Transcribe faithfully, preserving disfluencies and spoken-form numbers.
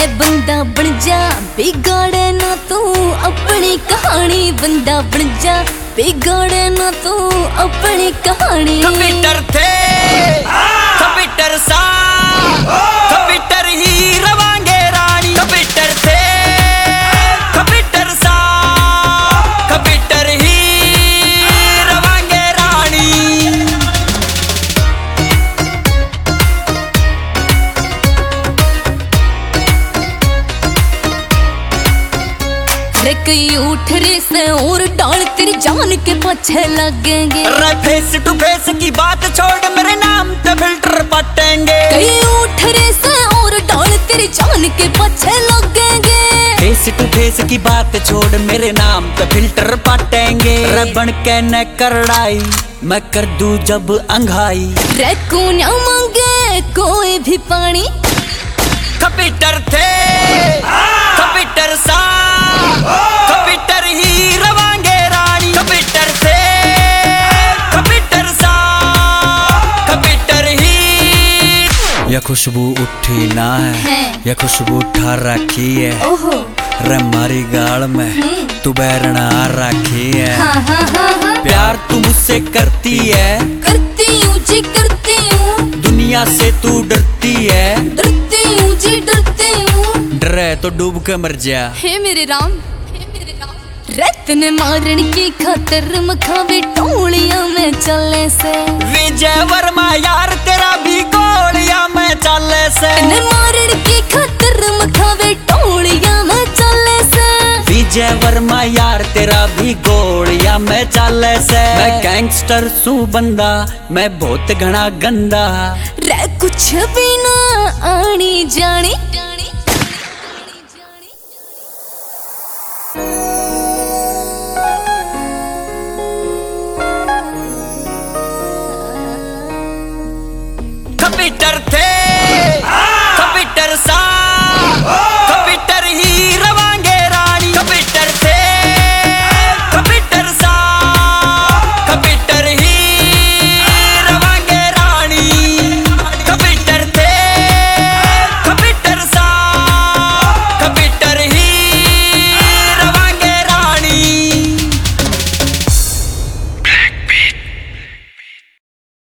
ए बंदा बन जा बिगाड़े ना तू अपनी कहानी, बंदा बन जा बिगाड़े ना तू अपनी कहानी। कंप्यूटर थे कंप्यूटर सा कंप्यूटर ही रवांगे रानी, कंप्यूटर थे कंप्यूटर सा कंप्यूटर ही रवांगे रानी। रे कई उठ रे से और डाल तेरी जान के पीछे लगेंगे। रे फेस टू फेस की बात छोड़ मेरे नाम पे फिल्टर पटेंगे। कई उठ रे से और डाल तेरी जान के पीछे लगेंगे। फेस टू फेस की बात छोड़ मेरे नाम पे फिल्टर पटेंगे। रे बन के न करड़ाई मैं कर दूं जब अंघाई। रे को ना मांगे कोई भी पानी। कंप्यूटर थे कंप्यूटर सा कंप्यूटर ही रवांगे रानी, कंप्यूटर थे कंप्यूटर सा कंप्यूटर ही। यह खुशबू उठी ना है, यह खुशबू उठा रखी है। ओहो रे मारी गाल में तू बैरना रखी है। हाँ हाँ हाँ हाँ। प्यार तू मुझसे करती है, करती हूँ जी करती हूँ। दुनिया से तू डरती है, डरती हूँ जी डरती हूँ। डरे तो डूब के मर जा। हे मेरे राम रत ने मारन की खातर मखावे टोलियां में चले से। विजय वर्मा यार तेरा भी गोलियां में चले से। ने मारन की खातर मखावे टोलियां में चले से। विजय वर्मा यार तेरा भी गोलियां में चले से। मैं गैंगस्टर सू बंदा मैं बहुत घना गंदा। रे कुछ भी ना आनी जानी। कंप्यूटर थे